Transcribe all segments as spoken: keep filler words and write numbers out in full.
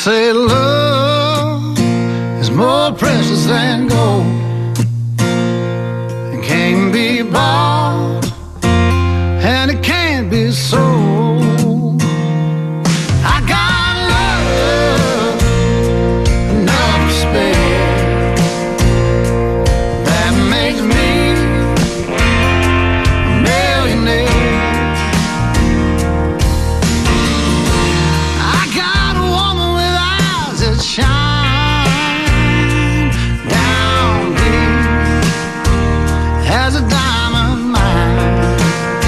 say love is more precious than gold. It can't be bought and it can't be sold. I got love enough to spare. That makes me a millionaire. Shine down deep as a diamond mine.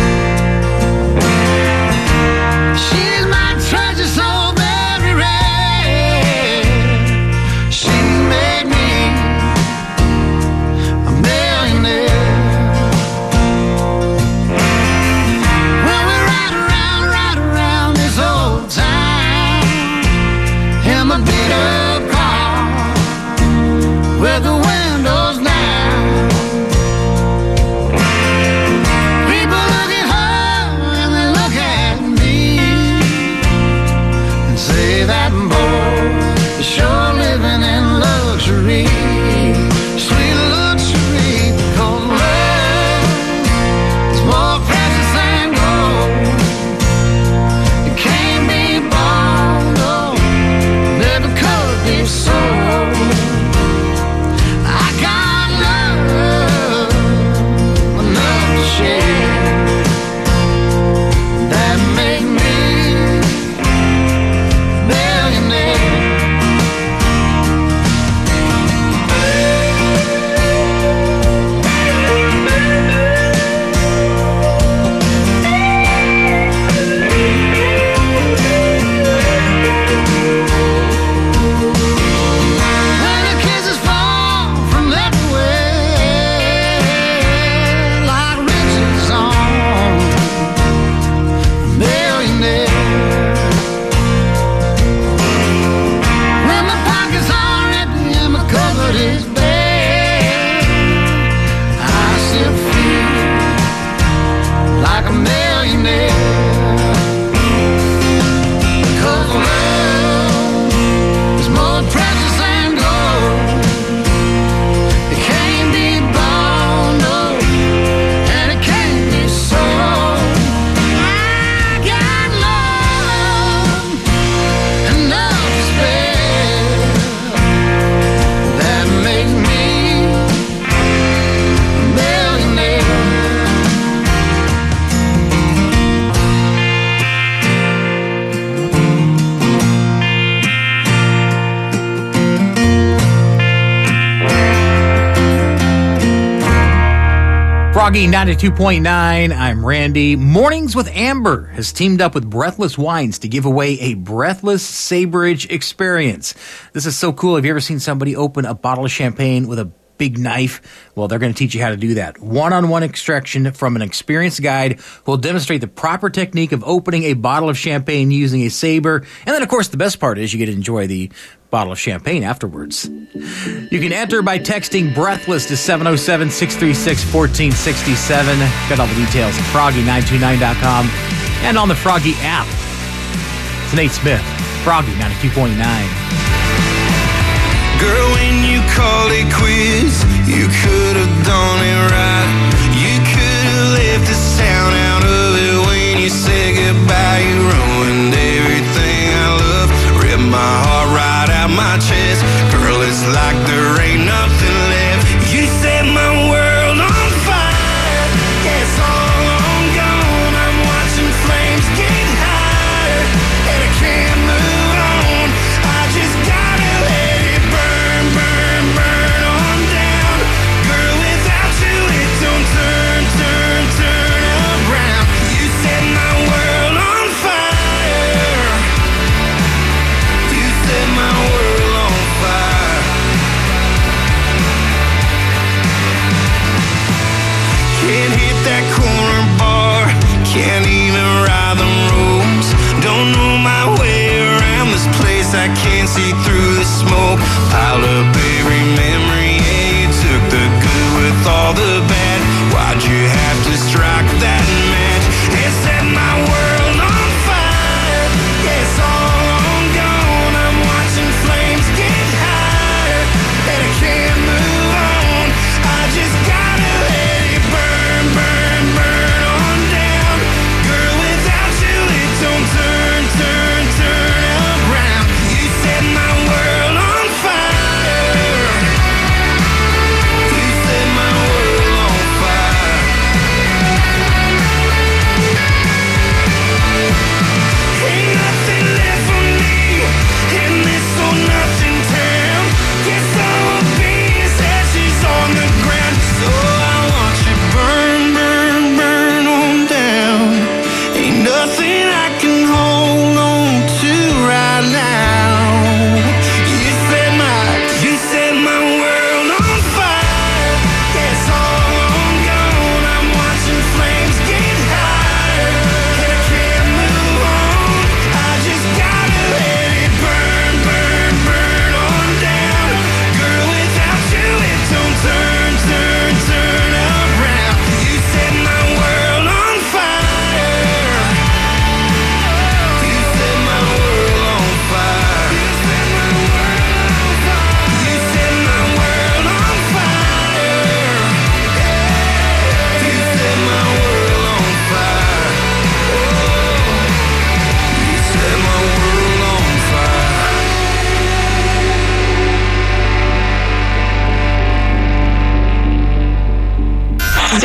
She's my treasure so very rare. She made me a millionaire. When we ride around, ride around this old town in my beat up with the windows down. People look at her and they look at me and say that boy is sure living in luxury, sweet luxury, because love is more precious than gold. It can't be bought, no, never could be sold. Froggy ninety-two point nine, I'm Randy. Mornings with Amber has teamed up with Breathless Wines to give away a Breathless Saberage experience. This is so cool. Have you ever seen somebody open a bottle of champagne with a big knife? Well, they're going to teach you how to do that. One-on-one extraction from an experienced guide who will demonstrate the proper technique of opening a bottle of champagne using a saber. And then, of course, the best part is you get to enjoy the bottle of champagne afterwards. You can enter by texting Breathless to seven oh seven, six three six, one four six seven. Got all the details at froggy nine two nine dot com and on the Froggy app. It's Nate Smith, Froggy ninety-two point nine. Girl, when you called it quits, you could have done it right. You could have left the sound out of it when you said goodbye. You ruined everything I love, ripped my heart right out my chest. Girl, it's like there ain't nothing left. You set my world on fire. Yeah, it's all on gone. I'm watching flames get higher, and I can't move on. I just gotta let it burn, burn, burn on down. Girl, without you it don't turn, turn, turn around. You set my world on fire. You set my world on fire.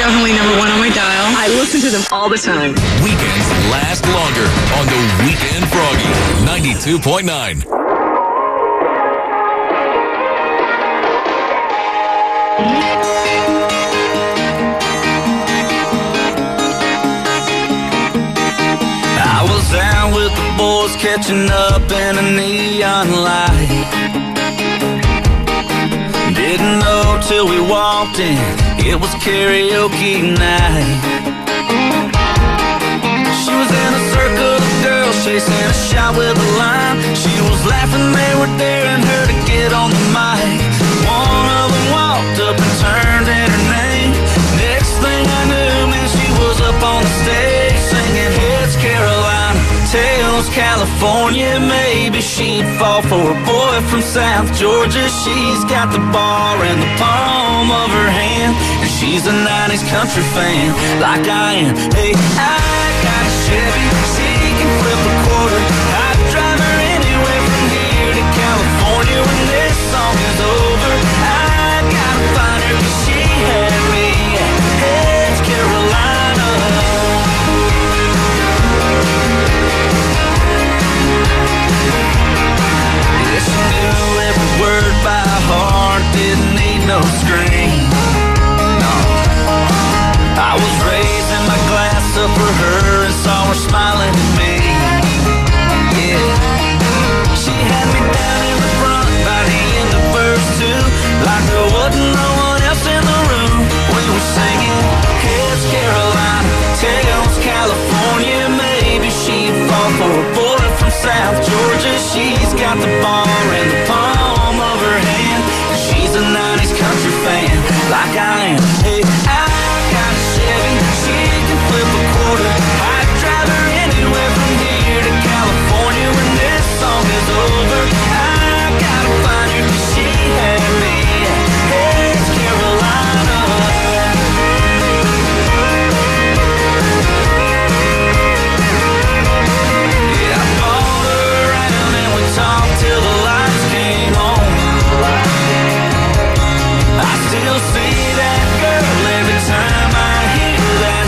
definitely number one on my dial. I listen to them all the time. Weekends last longer on the Weekend Froggy, ninety-two point nine. I was out with the boys catching up in a neon light. Didn't know till we walked in, it was karaoke night. She was in a circle of girls chasing a shot with a line. She was laughing, they were daring her to get on the mic. One of them walked up and turned in her name. Next thing I knew, man, she was up on the stage singing Heads Carolina, Tails California. Maybe she'd fall for a boy from South Georgia. She's got the bar in the palm of her hand, and she's a nineties country fan like I am. Hey, I got a Chevy, she can flip a quarter. I'd drive her anywhere from here to California when this song is over. I gotta find her 'cause she had me at Heads Carolina. Yeah, she knew every word by heart, didn't need no screen. No, I was raising my glass up for her and saw her smiling at me. Yeah, she had me down in the front by the end of verse two, like there wasn't no one else in the room. We were singing Heads Carolina, Tails California. Maybe she'd fall for a boy from South Georgia. She's got the bar in the palm of her hand, and she's a nineties country fan like I am. Hey, I got a Chevy, she can flip a quarter. I'd drive her anywhere from here to California when this song is over. I gotta find her 'cause she had me at Heads Carolina. Yeah, I followed her around and we talked till the lights came on. I still see that girl every time I hear that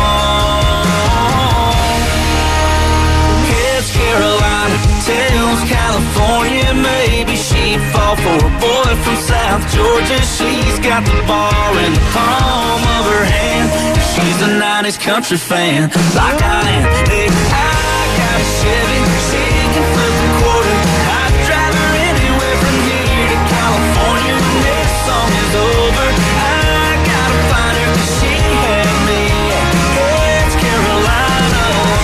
song. Heads Carolina, Tails California. Maybe she'd fall for a boy from South Georgia. She's got the bar in the palm of her hand. She's a nineties country fan like I am. Hey, I got a Chevy, she can flip a quarter. I'd drive her anywhere from here to California when this song is over. I gotta find her 'cause she had me at Heads Carolina.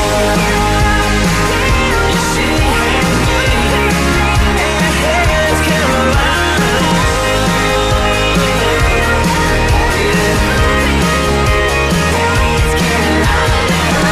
Yeah, she had me at Heads Carolina. Yeah. Heads Carolina.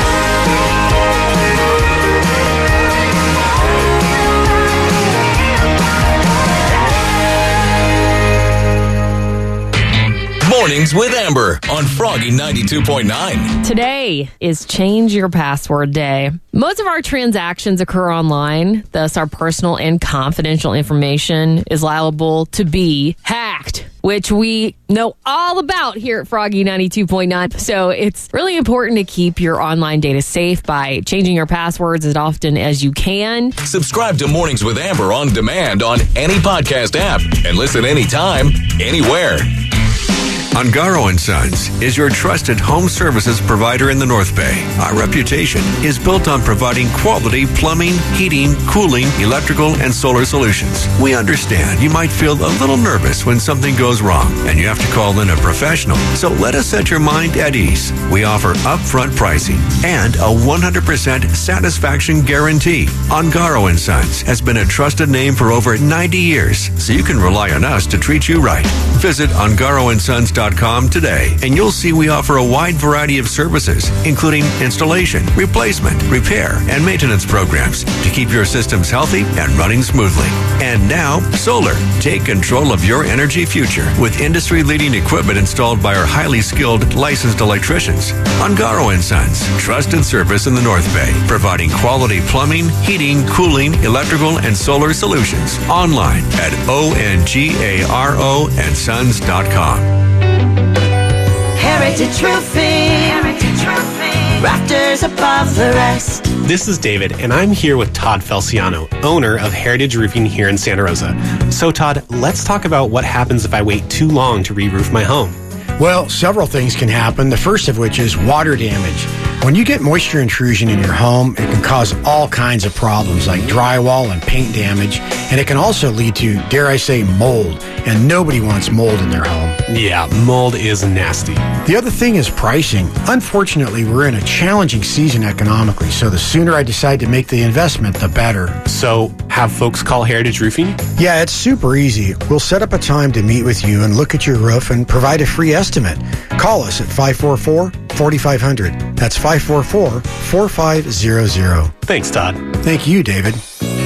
Mornings with Amber on Froggy ninety-two point nine. Today is Change Your Password Day. Most of our transactions occur online, thus our personal and confidential information is liable to be hacked, which we know all about here at Froggy ninety-two point nine. So it's really important to keep your online data safe by changing your passwords as often as you can. Subscribe to Mornings with Amber on demand on any podcast app and listen anytime, anywhere. Ungaro and Sons is your trusted home services provider in the North Bay. Our reputation is built on providing quality plumbing, heating, cooling, electrical, and solar solutions. We understand you might feel a little nervous when something goes wrong and you have to call in a professional, so let us set your mind at ease. We offer upfront pricing and a one hundred percent satisfaction guarantee. Ungaro and Sons has been a trusted name for over ninety years, so you can rely on us to treat you right. Visit ungaro and sons dot com today, and you'll see we offer a wide variety of services, including installation, replacement, repair, and maintenance programs to keep your systems healthy and running smoothly. And now, solar. Take control of your energy future with industry-leading equipment installed by our highly skilled, licensed electricians. Ungaro and Sons, trusted service in the North Bay, providing quality plumbing, heating, cooling, electrical, and solar solutions. Online at O N G A R O and sons dot com. Heavy Heritage Roofing. Heritage Roofing. Rafters above the rest. This is David, and I'm here with Todd Felciano, owner of Heritage Roofing here in Santa Rosa. So, Todd, let's talk about what happens if I wait too long to re-roof my home. Well, several things can happen, the first of which is water damage. When you get moisture intrusion in your home, it can cause all kinds of problems like drywall and paint damage, and it can also lead to, dare I say, mold, and nobody wants mold in their home. Yeah, mold is nasty. The other thing is pricing. Unfortunately, we're in a challenging season economically, so the sooner I decide to make the investment, the better. So, have folks call Heritage Roofing? Yeah, it's super easy. We'll set up a time to meet with you and look at your roof and provide a free estimate. Call us at five four four, four five zero zero. That's five four four, four five zero zero. Thanks, Todd. Thank you, David.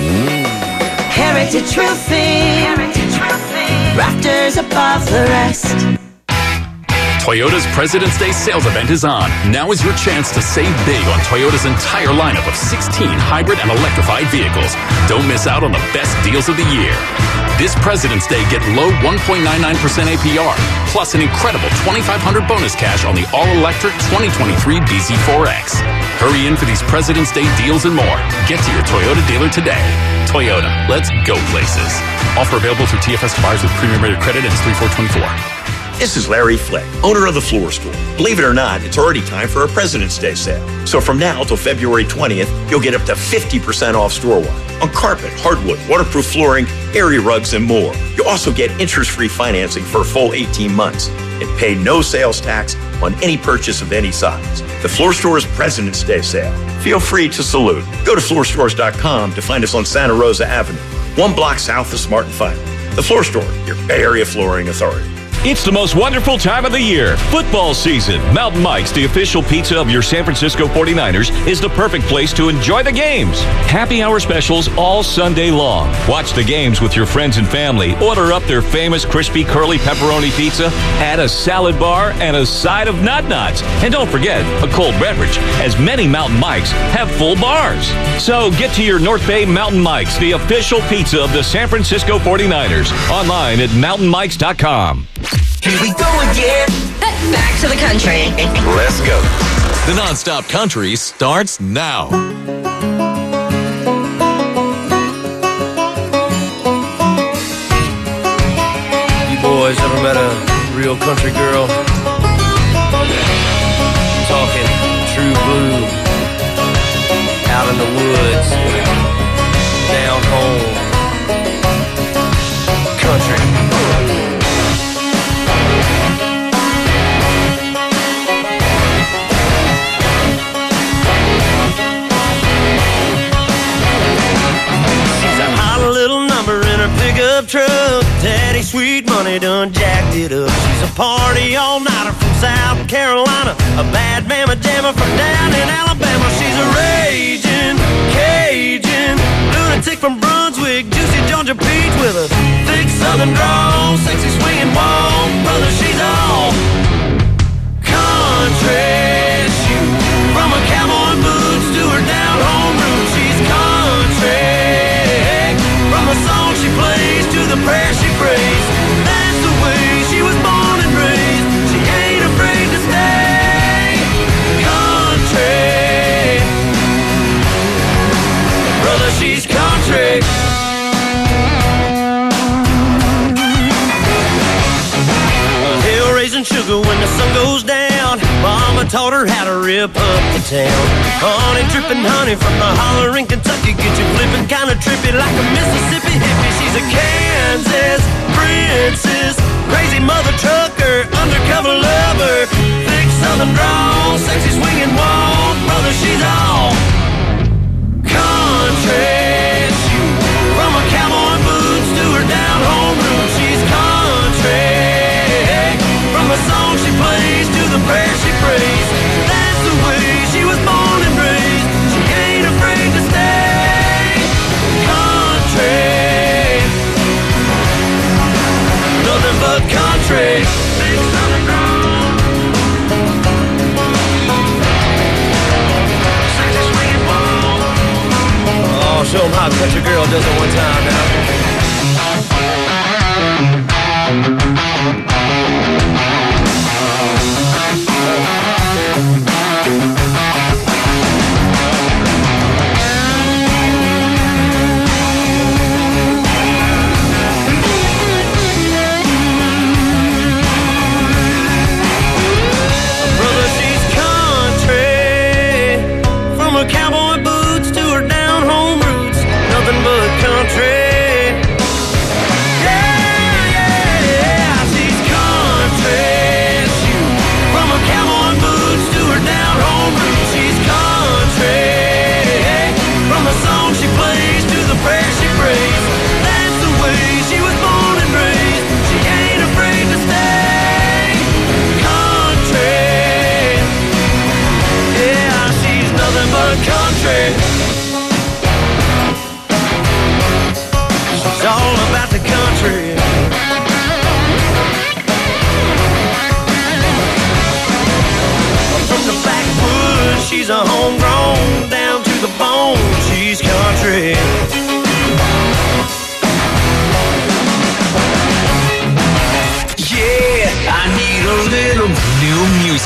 Heritage Roofing. Heritage Roofing. Rafters above the rest. Toyota's President's Day sales event is on. Now is your chance to save big on Toyota's entire lineup of sixteen hybrid and electrified vehicles. Don't miss out on the best deals of the year. This President's Day, get low one point nine nine percent A P R, plus an incredible twenty-five hundred dollars bonus cash on the all-electric twenty twenty-three B Z four X. Hurry in for these President's Day deals and more. Get to your Toyota dealer today. Toyota, let's go places. Offer available through T F S to buyers with premium rated credit and it's three four twenty-four. This is Larry Flick, owner of The Floor Store. Believe it or not, it's already time for a President's Day sale. So from now till February twentieth, you'll get up to fifty percent off store-wide on carpet, hardwood, waterproof flooring, area rugs, and more. You'll also get interest-free financing for a full eighteen months and pay no sales tax on any purchase of any size. The Floor Store's President's Day sale. Feel free to salute. Go to floor stores dot com to find us on Santa Rosa Avenue, one block south of Smart and Final. The Floor Store, your Bay Area flooring authority. It's the most wonderful time of the year, football season. Mountain Mike's, the official pizza of your San Francisco forty-niners, is the perfect place to enjoy the games. Happy hour specials all Sunday long. Watch the games with your friends and family. Order up their famous crispy curly pepperoni pizza, add a salad bar, and a side of nut nuts. And don't forget, a cold beverage, as many Mountain Mike's have full bars. So get to your North Bay Mountain Mike's, the official pizza of the San Francisco forty-niners. Online at mountain mikes dot com. Here we go again. Back to the country. Let's go. The Nonstop Country starts now. You boys ever met a real country girl? Talking true blue, out in the woods, down home, country. Pickup truck, daddy sweet money done jacked it up. She's a party all-nighter from South Carolina, a bad mama jammer from down in Alabama. She's a raging Cajun lunatic from Brunswick, juicy Georgia peach with a thick southern drawl, sexy swinging walk, brother, she's all country. Shoot, from her cowboy boots to her down home roots, she's country. From the song she plays to the prayer she prays, that's the way she was born and raised. She ain't afraid to stay country. Brother, she's country. Hell raising sugar when the sun goes down. Mama taught her how to rip up the town. Honey dripping honey from the holler in Kentucky, get you flipping kinda trippy like a Mississippi hippie. She's a Kansas princess, crazy mother trucker, undercover lover, thick southern drawl, sexy swinging walk, brother, she's all country. Shoot, from her cowboy boots to her down home roots, she's country. From the song she plays to the prayer she prays, that's the way she was born and raised. She ain't afraid to stay country. Nothing but country. Big southern ground, sexy swinging ball. Oh, show 'em how a country girl does it one time now.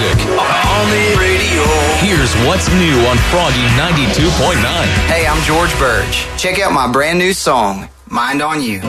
music. On the radio. Here's what's new on Froggy ninety-two point nine. Hey, I'm George Burge. Check out my brand new song, Mind on You.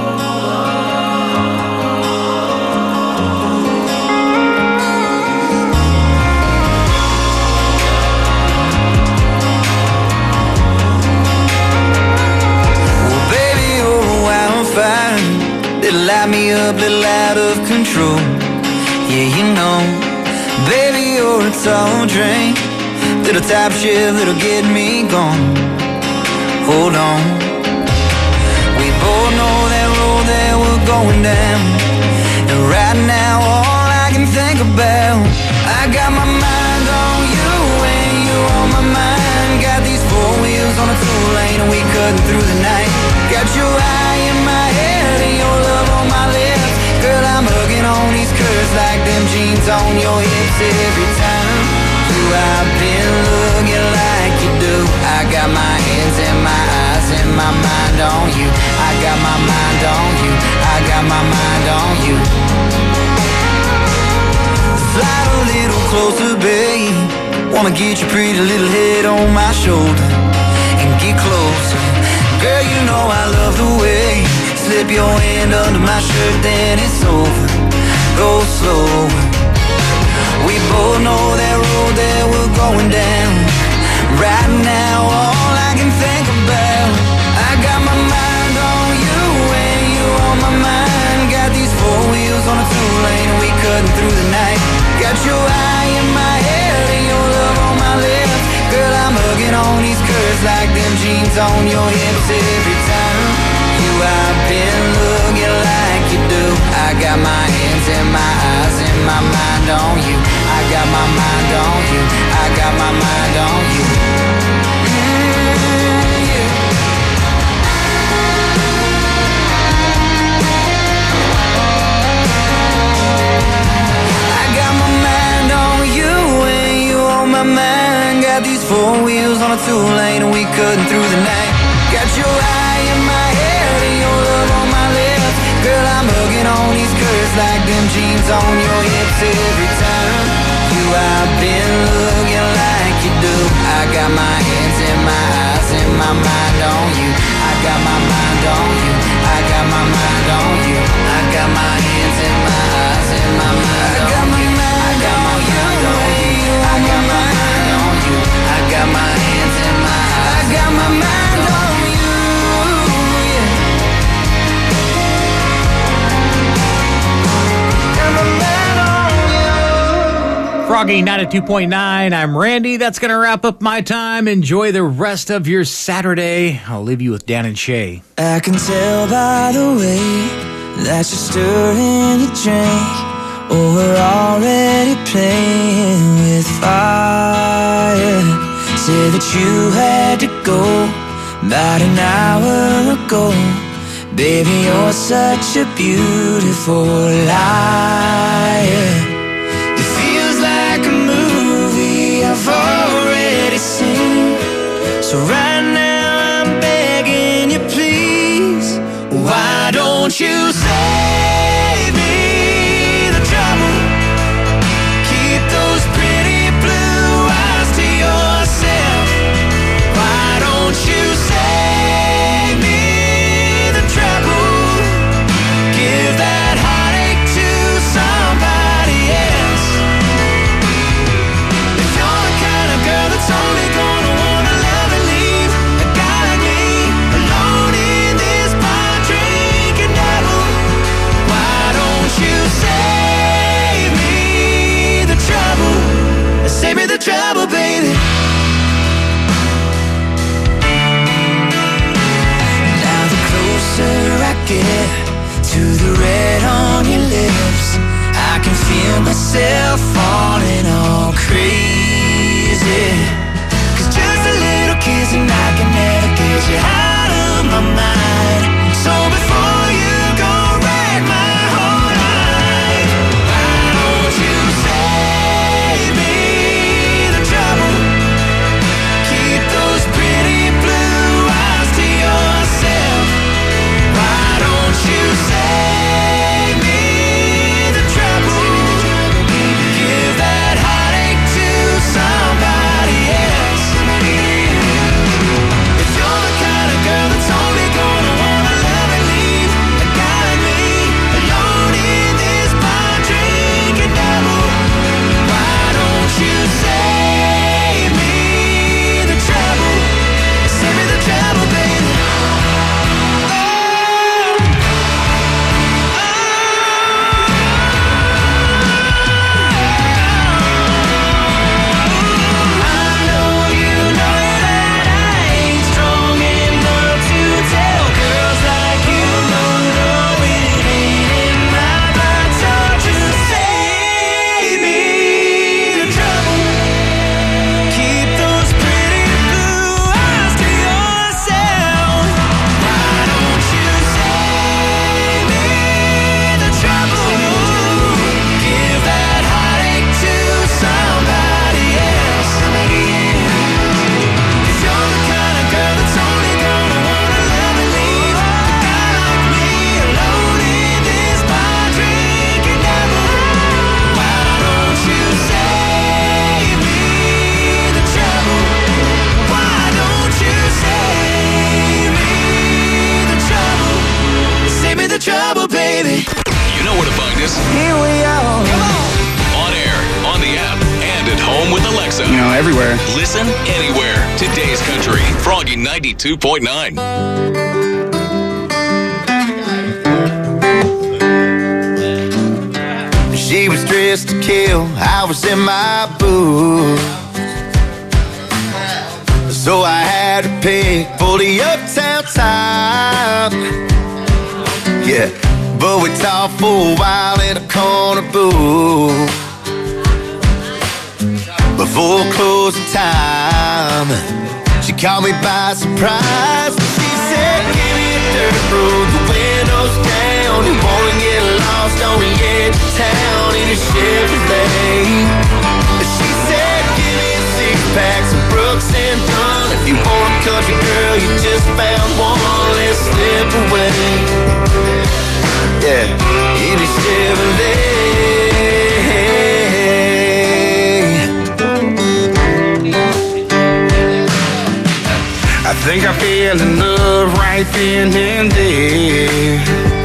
Little light me up, little out of control. Yeah, you know, baby, you're a tall drink. Little top shift, little get me gone. Hold on. We both know that road that we're going down. And right now, all I can think about, I got my mind on you and you on my mind. Got these four wheels on a two-lane and we cutting through the night. Got your eye in my head and your love on my lips. Girl, I'm hugging on these curves like them jeans on your hips. Every time you I've been looking like you do. I got my hands and my eyes and my mind on you. I got my mind on you. I got my mind on you. Fly a little closer, babe. Wanna get your pretty little head on my shoulder and get closer. Girl, you know I love the way you slip your hand under my shirt, then it's over. Go slow. We both know that road that we're going down. Right now, all I can think about, I got my mind on you and you on my mind. Got these four wheels on a two-lane and we cutting through the night. Got your eye in my head and your love on my lips. Girl, I'm hugging on these curves like them jeans on your hips. Every time you I've been looking like you do. I got my hands and my eyes and my mind on you. I got my mind on you. I got my mind on you. Mm, yeah. I got my mind on you and you on my mind. Got these four wheels on a two-lane and we cutting through the night. Got your eye in my head and your love on my lips. Girl, I'm hugging on these curves like them jeans on your hips. Every time you I've been looking like you do. I got my hands and my eyes and my mind on you. I got my mind on you. I got my mind on you. I got my hands and my eyes and my mind on you. I got my mind on you. I got my mind on you. I got my hands and my eyes. I got my mind on you. Yeah. Got my mind on you. Froggy ninety-two point nine. I'm Randy. That's going to wrap up my time. Enjoy the rest of your Saturday. I'll leave you with Dan and Shay. I can tell by the way that you're stirring your drink. Oh, we're already playing with fire. Say that you had to go about an hour ago. Baby, you're such a beautiful liar. It feels like a movie I've already seen. So right now I'm begging you, please, why don't you save me the trouble? Keep those pretty blue eyes to yourself. Why don't you save me the trouble? Give that heartache to somebody else. If you're the kind of girl that's only gonna wanna love and leave a guy like me alone in this bar drinking devil, why don't you save me the trouble? Save me the trouble, baby. Now the closer I get to the red on your lips, I can feel myself falling all crazy. Cause just a little kiss and I can never get you out of my mind. So before you go wreck my whole life, why don't you save me the trouble? Keep those pretty blue eyes to yourself. Why don't you save me the trouble? Give that where to find us. Here we are. Come on. On air, on the app, and at home with Alexa. You know, everywhere. Listen anywhere. Today's Country. Froggy ninety-two point nine. She was dressed to kill, I was in my boots. So I had to pick for the uptown time. Yeah, but we talked for a while in a corner booth before closing time. She caught me by surprise. She said, give me a dirt road, the windows down. You wanna get lost on the edge of town in a Chevrolet. She said, give me a six-pack, some Brooks and Dunn. If you want a country girl, you just found one. Let's slip away. Yeah, in a Chevrolet. I think I fell in love right then and there.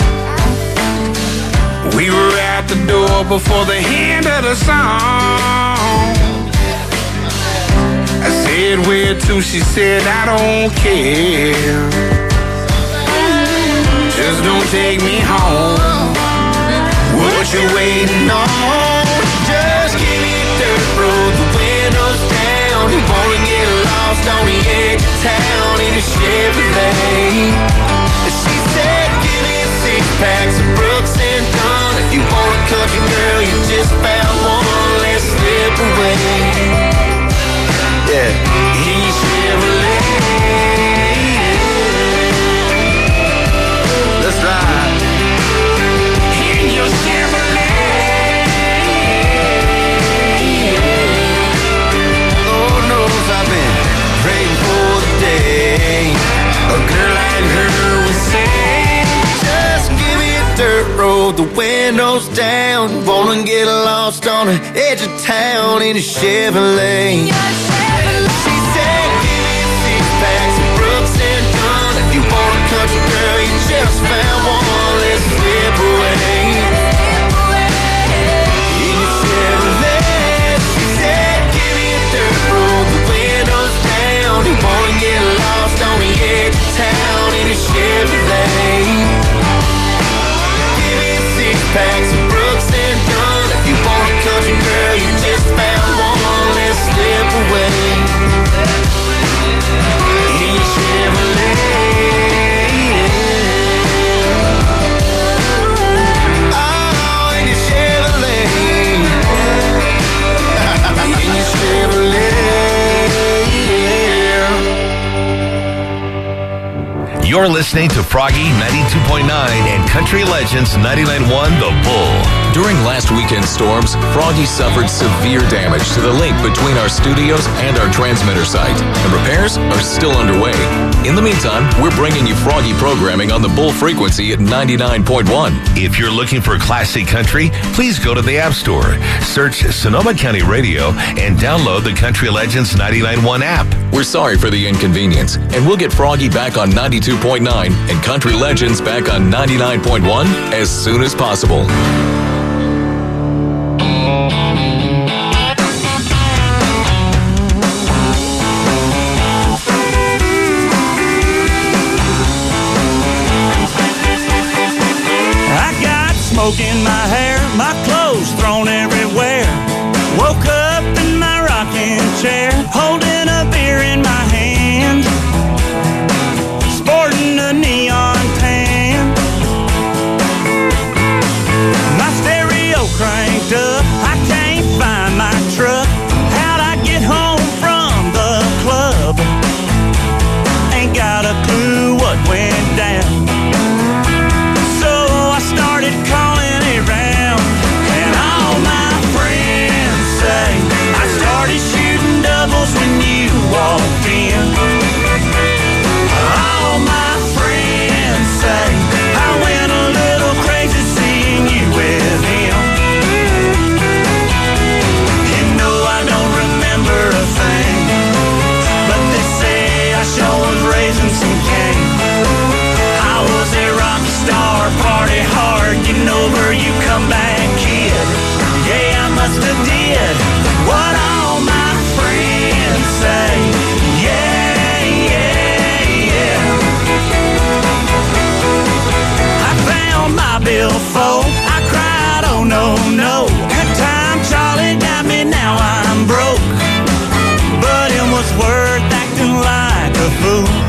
We were at the door before the end of the song. I said, where to? She said, I don't care. Just don't take me home. What you waiting on? Just give me a dirt road, the windows down. You wanna get lost on the edge of town in a Chevrolet. She said, give me a six-pack, some Brooks and Dunn. If you want a country girl, you just found one. Let's slip away. Yeah, in your Chevrolet. Let's ride. In your Chevrolet. Lord knows I've been praying for the day a girl like her would say, just give me a dirt road, the windows down. Wanna get lost on the edge of town in a Chevrolet. She said, give me a six-pack, some Brooks and Dunn. If you want a country girl, you just found one. Let's slip away. In a Chevrolet. She said, give me a dirt road, the windows down. You wanna get lost on the edge of town in a Chevrolet. Give me a six-pack, some Brooks and Dunn. If you want a country girl, you just found one. Let's slip away. In a Chevrolet. Oh, in a Chevrolet. In a Chevrolet. You're listening to Froggy ninety-two point nine and Country Legends ninety-nine point one The Bull. During last weekend's storms, Froggy suffered severe damage to the link between our studios and our transmitter site, and repairs are still underway. In the meantime, we're bringing you Froggy programming on the Bull frequency at ninety-nine point one. If you're looking for classic country, please go to the App Store, search Sonoma County Radio, and download the Country Legends ninety-nine point one app. We're sorry for the inconvenience, and we'll get Froggy back on ninety-two point nine and Country Legends back on ninety-nine point one as soon as possible. Smoke in my hair, my clothes thrown everywhere. Woke up in my rocking chair, holding a beer in my hand, sporting a neon tan. My stereo cranked up, I can't find my truck. How'd I get home from the club? Ain't got a clue what went down. Started calling around, and all my friends say I started shooting doubles when did what all my friends say. Yeah, yeah, yeah. I found my billfold. I cried, oh no, no. That time Charlie got me, now I'm broke. But it was worth acting like a fool.